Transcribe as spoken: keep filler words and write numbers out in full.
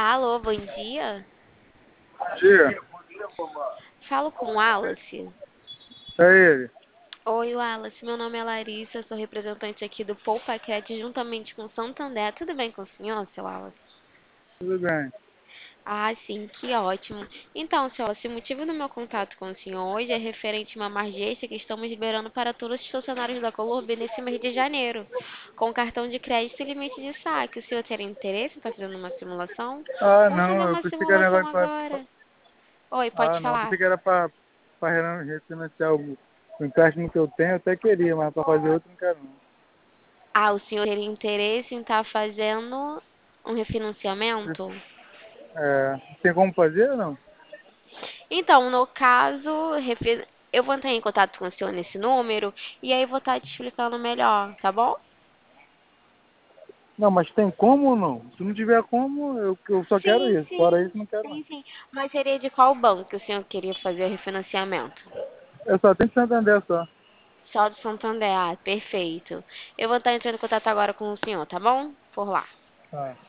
Alô, bom dia. Dia, Falo com o Wallace. é ele. Oi, Wallace. Meu nome é Larissa, sou representante aqui do PoupaCred juntamente com o Santander. Tudo bem com o senhor, seu Wallace? Tudo bem. Ah, sim, que ótimo. Então, seu Wallace, o motivo do meu contato com o senhor hoje é referente a uma margência que estamos liberando para todos os funcionários da Colurb nesse mês de janeiro, com cartão de crédito e limite de saque. O senhor teria interesse em estar fazendo uma simulação? Ah, Vamos fazer não, eu uma pensei que era simulação negócio pra... pra- agora. Oi, pode Ah, não, eu falar. pensei que era pra, pra refinanciar o, o empréstimo que eu tenho, eu até queria, mas pra fazer outro não quero não. Ah, o senhor teria interesse em estar fazendo um refinanciamento? É, tem como fazer ou não? Então, no caso, refi- eu vou entrar em contato com o senhor nesse número e aí vou estar te explicando melhor, tá bom? Não, mas tem como ou não? Se não tiver como, eu, eu só quero Sim, isso. Fora sim, isso, não quero mais. sim, sim. Mas seria de qual banco que o senhor queria fazer o refinanciamento? Eu só tenho Santander só. Só do Santander, ah, perfeito. Eu vou estar entrando em contato agora com o senhor, tá bom? Por lá. Tá.